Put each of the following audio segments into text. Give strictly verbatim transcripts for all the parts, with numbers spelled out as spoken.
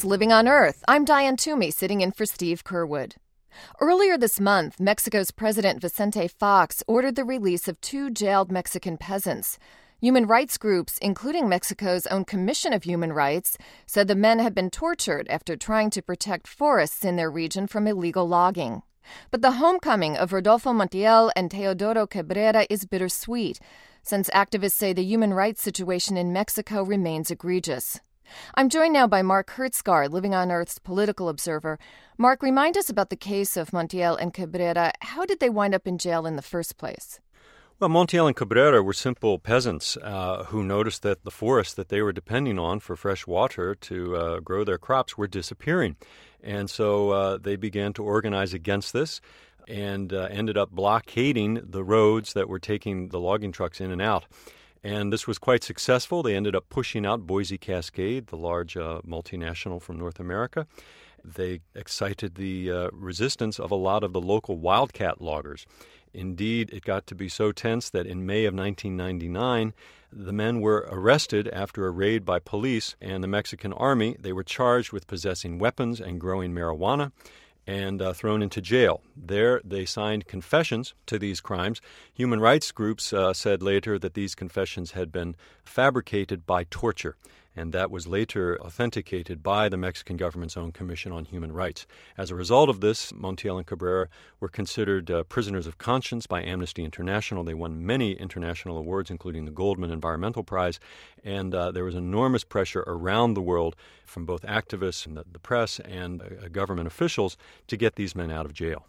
Living on Earth. I'm Diane Toomey, sitting in for Steve Curwood. Earlier this month, Mexico's President Vicente Fox ordered the release of two jailed Mexican peasants. Human rights groups, including Mexico's own Commission of Human Rights, said the men had been tortured after trying to protect forests in their region from illegal logging. But the homecoming of Rodolfo Montiel and Teodoro Cabrera is bittersweet, since activists say the human rights situation in Mexico remains egregious. I'm joined now by Mark Hertsgaard, Living on Earth's political observer. Mark, remind us about the case of Montiel and Cabrera. How did they wind up in jail in the first place? Well, Montiel and Cabrera were simple peasants uh, who noticed that the forests that they were depending on for fresh water to uh, grow their crops were disappearing. And so uh, they began to organize against this and uh, ended up blockading the roads that were taking the logging trucks in and out. And this was quite successful. They ended up pushing out Boise Cascade, the large uh, multinational from North America. They excited the uh, resistance of a lot of the local wildcat loggers. Indeed, it got to be so tense that in May of nineteen ninety-nine, the men were arrested after a raid by police and the Mexican army. They were charged with possessing weapons and growing marijuana and uh, thrown into jail. There, they signed confessions to these crimes. Human rights groups uh, said later that these confessions had been fabricated by torture, and that was later authenticated by the Mexican government's own Commission on Human Rights. As a result of this, Montiel and Cabrera were considered uh, prisoners of conscience by Amnesty International. They won many international awards, including the Goldman Environmental Prize, and uh, there was enormous pressure around the world from both activists and the, the press and uh, government officials to get these men out of jail.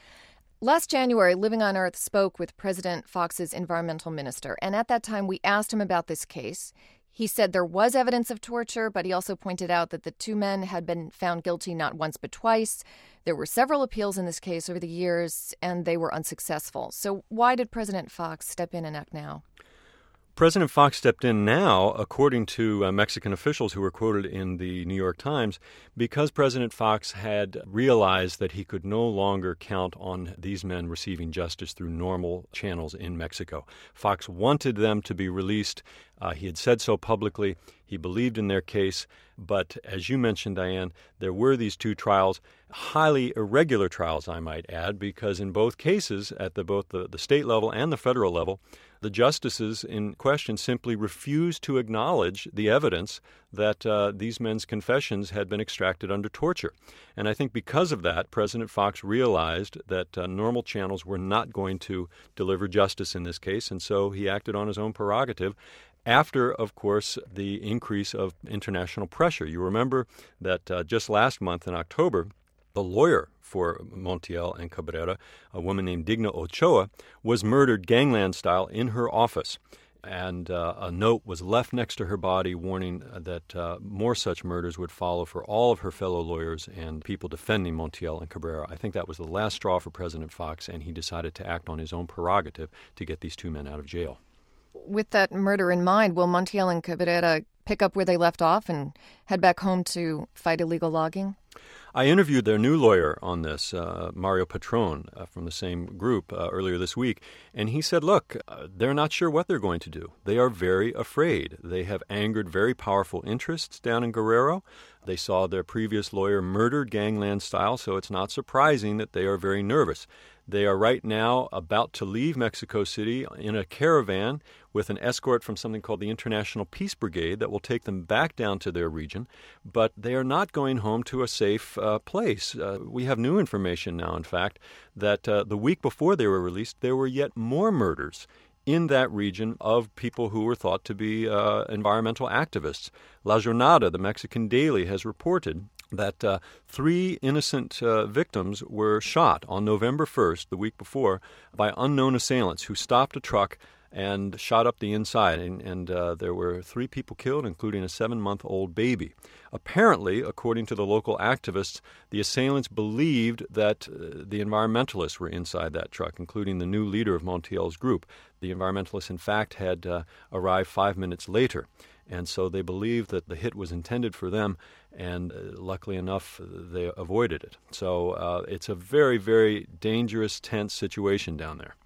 Last January, Living on Earth spoke with President Fox's environmental minister, and at that time we asked him about this case. He said there was evidence of torture, but he also pointed out that the two men had been found guilty not once but twice. There were several appeals in this case over the years, and they were unsuccessful. So why did President Fox step in and act now? President Fox stepped in now, according to uh, Mexican officials who were quoted in the New York Times, because President Fox had realized that he could no longer count on these men receiving justice through normal channels in Mexico. Fox wanted them to be released. Uh, he had said so publicly. He believed in their case. But as you mentioned, Diane, there were these two trials, highly irregular trials, I might add, because in both cases, at the, both the, the state level and the federal level, the justices in question simply refused to acknowledge the evidence that uh, these men's confessions had been extracted under torture. And I think because of that, President Fox realized that uh, normal channels were not going to deliver justice in this case, and so he acted on his own prerogative. After, of course, the increase of international pressure. You remember that uh, just last month in October, the lawyer for Montiel and Cabrera, a woman named Digna Ochoa, was murdered gangland style in her office. And uh, a note was left next to her body warning that uh, more such murders would follow for all of her fellow lawyers and people defending Montiel and Cabrera. I think that was the last straw for President Fox, and he decided to act on his own prerogative to get these two men out of jail. With that murder in mind, will Montiel and Cabrera pick up where they left off and head back home to fight illegal logging? I interviewed their new lawyer on this, uh, Mario Patron, uh, from the same group uh, earlier this week, and he said, look, uh, they're not sure what they're going to do. They are very afraid. They have angered very powerful interests down in Guerrero. They saw their previous lawyer murdered gangland style, so it's not surprising that they are very nervous. They are right now about to leave Mexico City in a caravan with an escort from something called the International Peace Brigade that will take them back down to their region, but they are not going home to a safe uh, place. Uh, we have new information now, in fact, that uh, the week before they were released, there were yet more murders in that region of people who were thought to be uh, environmental activists. La Jornada, the Mexican daily, has reported that uh, three innocent uh, victims were shot on November first, the week before, by unknown assailants who stopped a truck and shot up the inside. And, and uh, there were three people killed, including a seven-month-old baby. Apparently, according to the local activists, the assailants believed that uh, the environmentalists were inside that truck, including the new leader of Montiel's group. The environmentalists, in fact, had uh, arrived five minutes later. And so they believed that the hit was intended for them, and uh, luckily enough, they avoided it. So uh, it's a very, very dangerous, tense situation down there.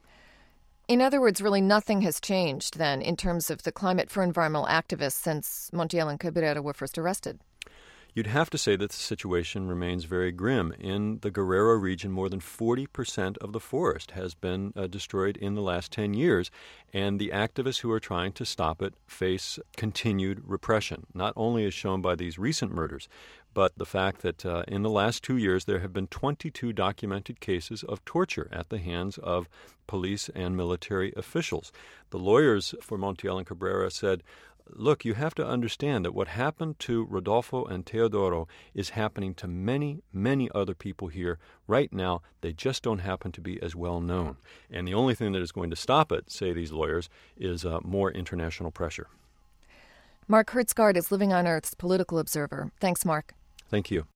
In other words, really nothing has changed then in terms of the climate for environmental activists since Montiel and Cabrera were first arrested. you'd have to say that the situation remains very grim. In the Guerrero region, more than forty percent of the forest has been uh, destroyed in the last ten years, and the activists who are trying to stop it face continued repression, not only as shown by these recent murders, but the fact that uh, in the last two years there have been twenty-two documented cases of torture at the hands of police and military officials. The lawyers for Montiel and Cabrera said, look, you have to understand that what happened to Rodolfo and Teodoro is happening to many, many other people here right now. They just don't happen to be as well known. And the only thing that is going to stop it, say these lawyers, is uh, more international pressure. Mark Hertsgaard is Living on Earth's political observer. Thanks, Mark. Thank you.